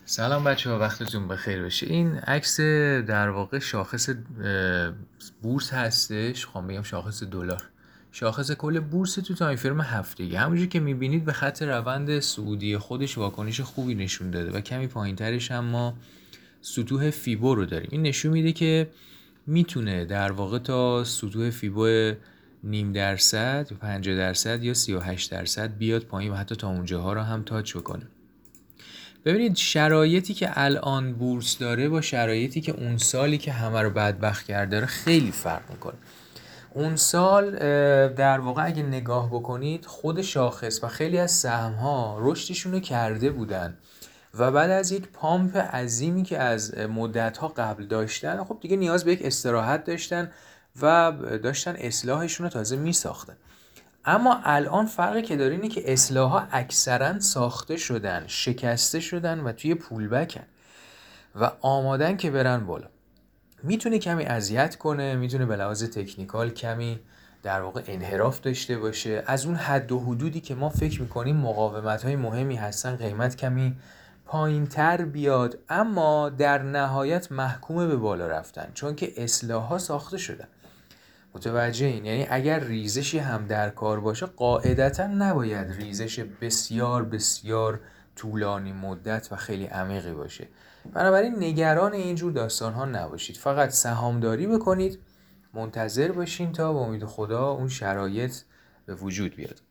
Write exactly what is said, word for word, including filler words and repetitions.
سلام بچه ها، وقتتون بخیر باشه. این عکس در واقع شاخص بورس هستش. خواهم بگم شاخص دلار، شاخص کل بورس تو تایم فریم هفتگی. همونجوری که میبینید به خط روند صعودی خودش واکنش خوبی نشون داده و کمی پایین ترش هم ما سطوح فیبو رو داریم. این نشون میده که میتونه در واقع تا سطوح فیبو نیم درصد یا پنجاه درصد یا سی و هشت درصد بیاد پایین و حتی تا اونجاها رو هم تاچ بکنه. ببینید شرایطی که الان بورس داره با شرایطی که اون سالی که همه رو بدبخت کرده داره خیلی فرق میکنه. اون سال در واقع اگه نگاه بکنید خود شاخص و خیلی از سهم‌ها رشدشون رو کرده بودن و بعد از یک پامپ عظیمی که از مدت‌ها قبل داشتن، خب دیگه نیاز به یک استراحت داشتن و داشتن اصلاحشون رو تازه میساختن. اما الان فرقی که داره اینه که اصلاح‌ها اکثرا ساخته شدن، شکسته شدن و توی پولبکن و آمادن که برن بالا. میتونه کمی اذیت کنه، میتونه به لحاظ تکنیکال کمی در واقع انحراف داشته باشه از اون حد و حدودی که ما فکر میکنیم مقاومت‌های مهمی هستن، قیمت کمی پایین تر بیاد، اما در نهایت محکوم به بالا رفتن چون که اصلاح‌ها ساخته شدن. متوجه این؟ یعنی اگر ریزشی هم در کار باشه قاعدتا نباید ریزش بسیار بسیار طولانی مدت و خیلی عمیقی باشه. بنابراین نگران اینجور داستان ها نباشید، فقط سهامداری بکنید، منتظر باشین تا با امید خدا اون شرایط به وجود بیاد.